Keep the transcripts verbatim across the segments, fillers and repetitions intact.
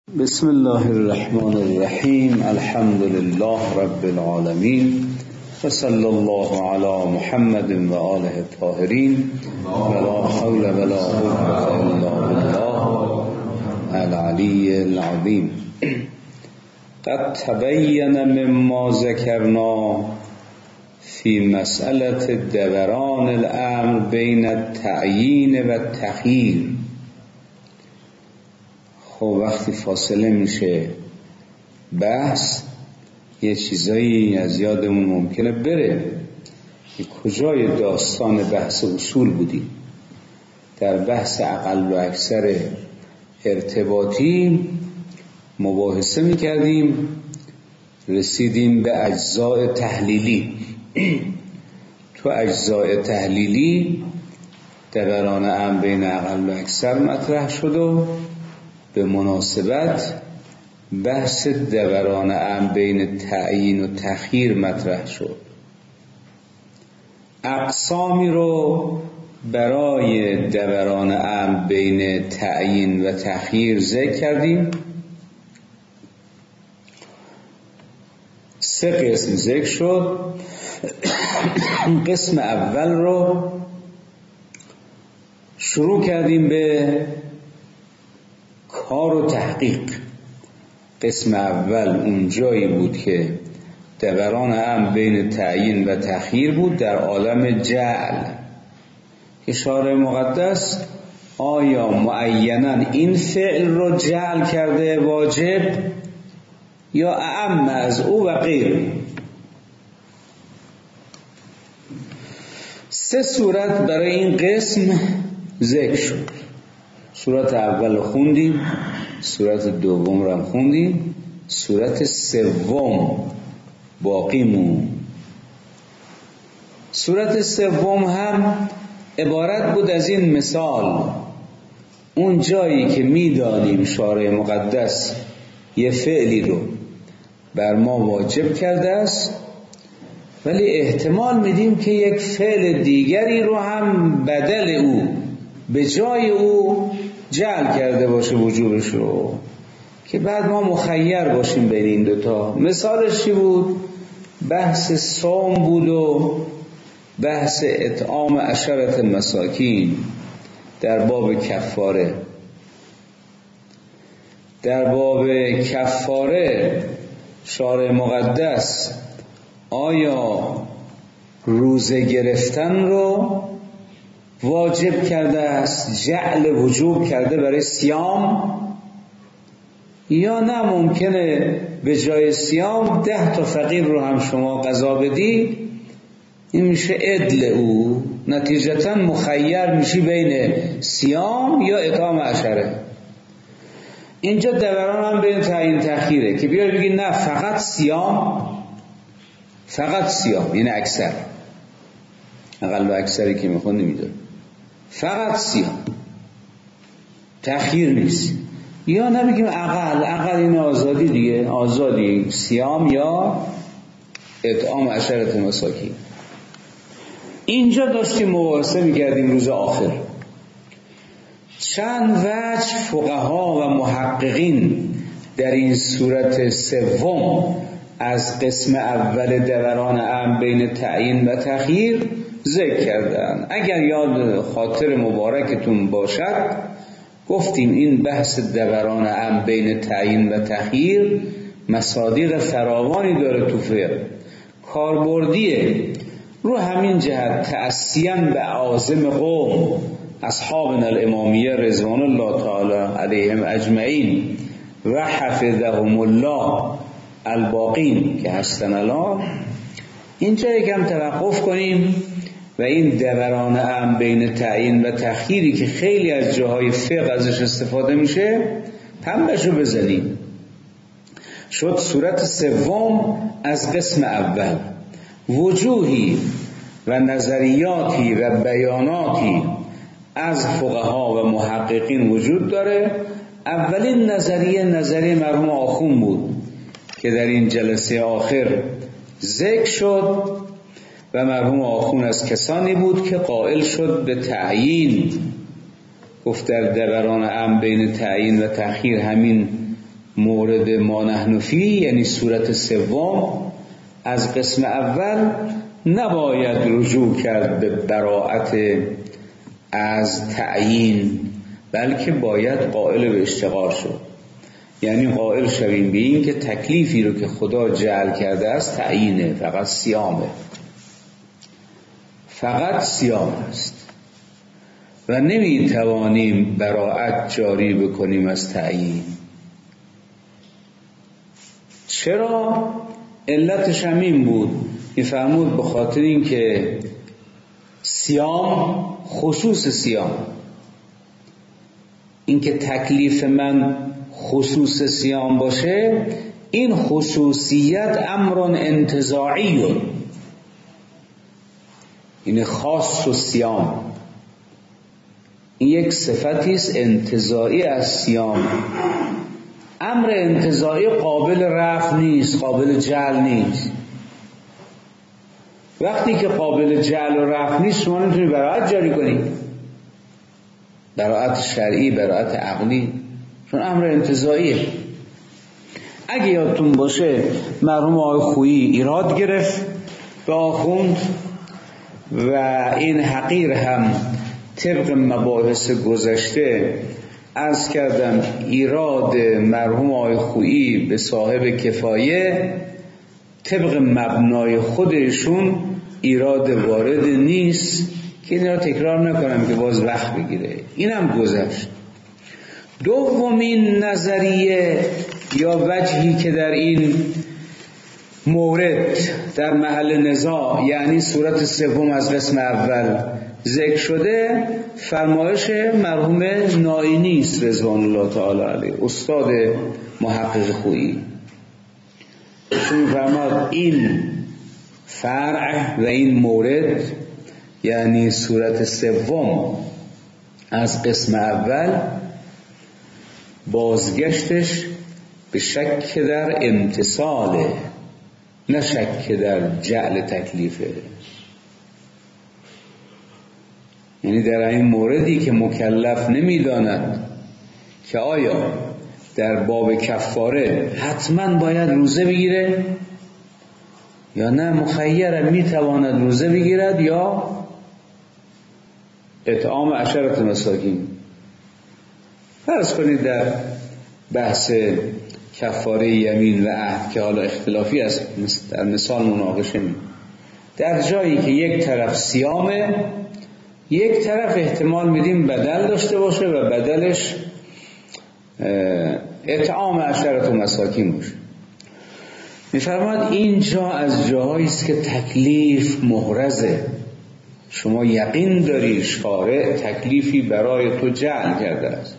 بسم الله الرحمن الرحیم. الحمد لله رب العالمین و صلی الله علی محمد و آله الطاهرین و لا حول ولا قوة الا بالله العلی العظیم. قد تبین مما ذکرنا فی مسئله دوران الامر بین التعیین و التخییر. خب وقتی فاصله میشه بحث یه چیزایی از یادمون ممکنه بره که کجای داستان بحث اصول بودیم. در بحث اقل و اکثر ارتباطی مباحثه میکردیم، رسیدیم به اجزاء تحلیلی. تو اجزاء تحلیلی دوران امر بین اقل و اکثر مطرح شد و به مناسبت بحث دوران امر بین تعیین و تخییر مطرح شد. اقسامی رو برای دوران امر بین تعیین و تخییر ذکر کردیم. سه قسم ذکر شد. قسم اول رو شروع کردیم به کار و تحقیق. قسم اول اون جایی بود که دوران امر بین تعیین و تخییر بود در عالم جعل، که شارع مقدس آیا معیناً این فعل رو جعل کرده واجب یا اعم از او و غیر. سه صورت برای این قسم ذکر شد. صورت اول خوندیم، صورت دوم رو هم خوندیم، صورت سوم باقی مون. صورت سوم هم عبارت بود از این مثال: اون جایی که میدانیم شارع مقدس یه فعلی رو بر ما واجب کرده است، ولی احتمال میدیم که یک فعل دیگری رو هم بدل او به جای او جعل کرده باشه وجوبش رو، که بعد ما مخیر باشیم بین این دوتا. مثالش چی بود؟ بحث صوم بود و بحث اطعام عشرة مساکین در باب کفاره. در باب کفاره شارع مقدس آیا روزه گرفتن رو واجب کرده است، جعل وجوب کرده برای صیام، یا نه ممکنه به جای صیام ده تا فقیر رو هم شما قضا بدی، این میشه عدل او، نتیجتا مخیر میشی بین صیام یا اطعام عشره. اینجا دوران هم بین تعیین تخییره که بیای بگی نه فقط صیام، فقط صیام، یعنی اکثر اقل و اکثری که میخوان نمیداره، فقط صیام، تخییر نیست. یا نبگیم اقل، اقل این آزادی دیگه، آزادی صیام یا اطعام عشرة مساکین. اینجا داشتیم مباحثه میکردیم روز آخر. چند وجه فقها و محققین در این صورت سوم از قسم اول دوران امر بین تعیین و تخییر ذکر کردن. اگر یاد خاطر مبارکتون باشد گفتیم این بحث دوران امر بین تعیین و تخییر مصادیق فراوانی داره تو فقه، کاربردیه. رو همین جهت تأسیاً به اعاظم قوم اصحابنا الامامیه رضوان الله تعالی علیهم اجمعین و حفظهم الله الباقین که هستن الان، اینجا یکم توقف کنیم و این دوران امر بین تعیین و تخییری که خیلی از جاهای فقه ازش استفاده میشه پنبشو بزنیم. شد صورت سوم از قسم اول. وجوهی و نظریاتی و بیاناتی از فقها و محققین وجود داره. اولین نظریه نظریه مرحوم آخون بود که در این جلسه آخر ذکر شد و مرحوم آخون از کسانی بود که قائل شد به تعیین. گفت در دوران امر بین تعیین و تخییر همین مورد ما نحن فیه، یعنی صورت سوم از قسم اول، نباید رجوع کرد به براءت از تعیین، بلکه باید قائل به اشتغال شد. یعنی قائل شویم به این که تکلیفی رو که خدا جعل کرده است تعیینه، فقط صیامه، فقط صیام است و نمی توانیم براءت جاری بکنیم از تعیین. چرا؟ علتش همین بود، میفرمود به خاطر این که صیام خصوص صیام، این که تکلیف من خصوص صیام باشه، این خصوصیت امر انتزاعی، این خاص و صیام، این یک صفتی است انتزاعی از صیام. امر انتزاعی قابل رفع نیست، قابل جعل نیست. وقتی که قابل جعل و رفع نیست، شما نمیتونی براءت جاری کنی، براءت شرعی، براءت عقلی، چون امر انتزاعیه. اگه یادتون باشه مرحوم آقای خویی ایراد گرفت به آخوند و این حقیر هم طبق مباحث گذشته عرض کردم ایراد مرحوم آقای خویی به صاحب کفایه طبق مبنای خودشون ایراد وارد نیست که این را تکرار نکنم که باز وقت بگیره، اینم گذشت. دومین نظریه یا وجهی که در این مورد در محل نزاع، یعنی صورت سوم از قسم اول ذکر شده، فرمایش مرحوم نائینی است رضوان الله تعالی علیه، استاد محقق خویی. چون فرماد این فرع و این مورد، یعنی صورت سوم از قسم اول، بازگشتش به شک در امتصاله، نه شک در جعل تکلیفه. یعنی در این موردی که مکلف نمیداند که آیا در باب کفاره حتما باید روزه بگیره یا نه، مخیرا میتواند روزه بگیرد یا اطعام عشرة مساکین. فرض کنید در بحث کفاره یمین و عهد که حالا اختلافی است، در مثال مناقشه می، در جایی که یک طرف صیامه، یک طرف احتمال میدیم بدل داشته باشه و بدلش اطعام عشرة مساکین باشه. میفرماد اینجا از جاهایی است که تکلیف محرزه، شما یقین داری شارع تکلیفی برای تو جعل کرده است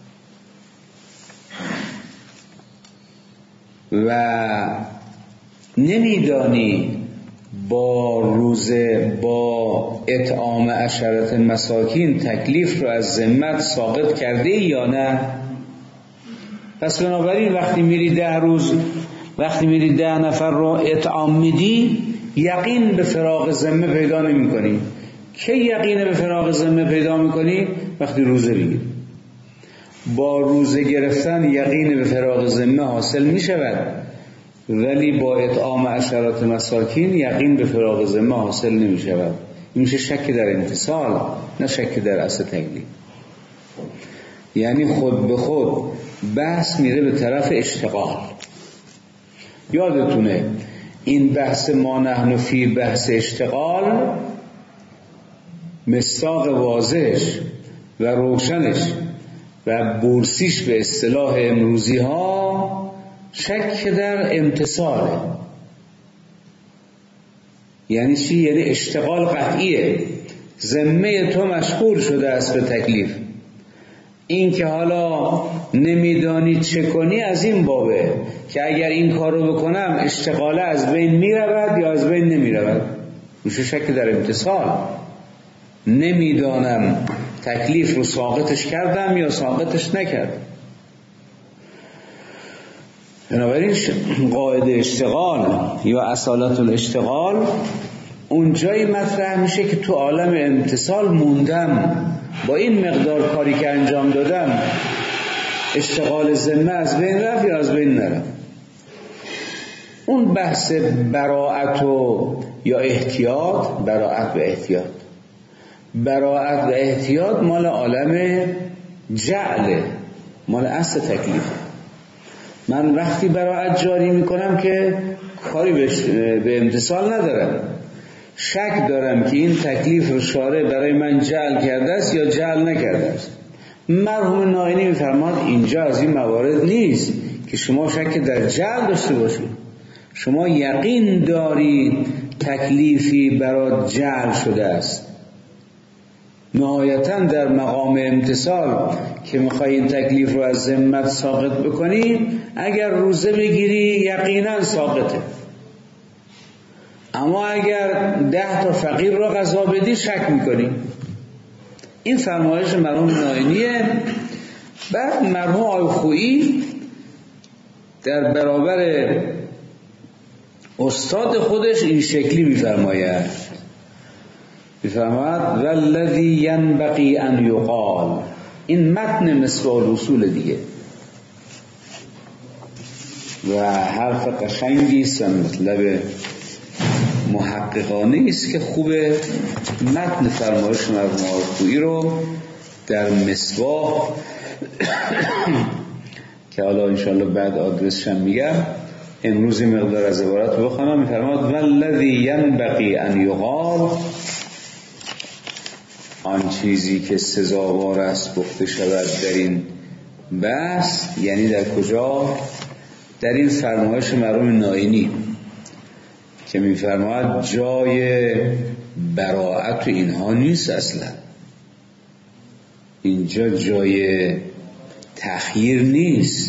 و نمیدانی با روزه با اطعام عشرة مساکین تکلیف رو از ذمت ساقط کرده یا نه. پس بنابراین وقتی میری ده روز وقتی میری ده نفر رو اطعام میدی، یقین به فراغ ذمه پیدا نمی کنی. که یقین به فراغ ذمه پیدا میکنی؟ وقتی روزه بگیری. با روزه گرفتن یقین به فراغ ذمه حاصل میشود، ولی با اطعام عشرات مساکین یقین به فراغ ذمه حاصل نمی شود. این میشه شک در امتصال، نه شک در اصل تکلیف. یعنی خود به خود بحث میره به طرف اشتغال. یادتونه این بحث ما نحن فی بحث اشتغال، مصداق واضحش و روشنش و بورسیش به اصطلاح امروزی ها شک در امتصاله. یعنی چی؟ یعنی اشتغال قطعیه، ذمه تو مشغول شده است به تکلیف. این که حالا نمیدانی چه کنی از این بابه که اگر این کارو بکنم اشتغاله از بین میرود یا از بین نمیرود. میشه شک در امتصال. نمیدانم تکلیف رو ساقطش کردم یا ساقطش نکردم. بنابراین قاعده اشتغال یا اصالت الاشتغال اون جایی مطرح میشه که تو عالم امتصال موندم، با این مقدار کاری که انجام دادم اشتغال ذمه از بین رفت یا از بین نرفت. اون بحث براءت و یا احتیاط، براءت و احتیاط، براءت و احتیاط مال عالم جعله، مال اصل تکلیف. من وقتی براءت جاری میکنم که کاری به امتثال ندارم، شک دارم که این تکلیف رو شارع برای من جعل کرده است یا جعل نکرده است. مرحوم نائینی میفرماد اینجا از این موارد نیست که شما شک در جعل داشته باشید، شما یقین دارید تکلیفی برات جعل شده است. نهایتاً در مقام امتثال که میخوای این تکلیف رو از ذمت ساقط بکنی، اگر روزه بگیری یقیناً ساقطه، اما اگر ده تا فقیر رو غذا بدی شک میکنی. این فرمایش مرحوم نائینیه. بعد مرحوم آقای خویی در برابر استاد خودش این شکلی میفرماید، میفرماید والذی ینبغی ان یقال. این متن مصباح الاصول دیگه و حرف قشنگی است و مطلب محققانه است که خوبه متن فرمایش مرحوم آقای خویی رو در مصباح که حالا انشاءالله بعد آدرسش هم میگم، امروز مقدار از عبارت رو بخونم. میفرماد والذی ینبغی ان یقال، آن چیزی که سزاوار است گفته شود در این بحث، یعنی در کجا؟ در این فرمایش مرحوم نائینی که میفرماد جای براءت و اینها نیست، اصلا اینجا جای تخییر نیست،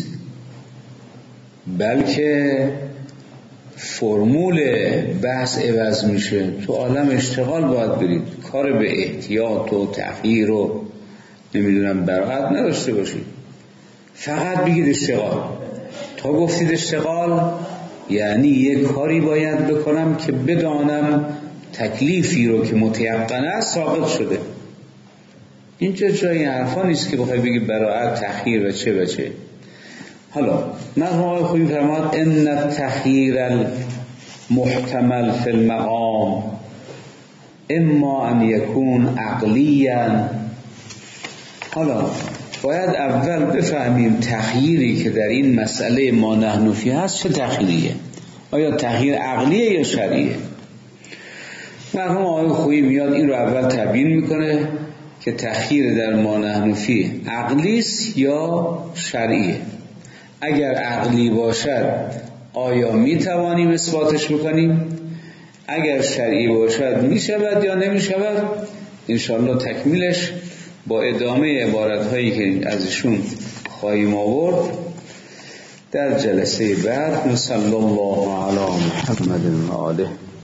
بلکه فرمول بحث عوض میشه. تو عالم اشتغال باید برید، کار به احتیاط و تخییر و نمیدونم براءت نداشته باشید، فقط بگید اشتغال. تا گفتید اشتغال یعنی یک کاری باید بکنم که بدانم تکلیفی رو که متیقنه است ساقط شده. اینجا جای حرفا نیست که بخوای بگی براءت تخییر و چه و چه. حالا مرحوم آقای خویی فرماد ان التخییر المحتمل فی المقام اما ان یکون عقلیا. حالا باید اول بفهمیم تخییری که در این مسئله ما نحن فی هست چه تخییریه، آیا تخییر عقلیه یا شرعیه. مرحوم آقای خویی میاد این رو اول تبیین میکنه که تخییر در ما نحن فی عقلیست یا شرعیه. اگر عقلی باشد آیا میتوانیم اثباتش بکنیم، اگر شرعی باشد میشود یا نمیشود. انشاءالله تکمیلش با ادامه عبارتهایی که ازشون خواهیم آورد در جلسه بعد. صلی الله علی محمد و آله.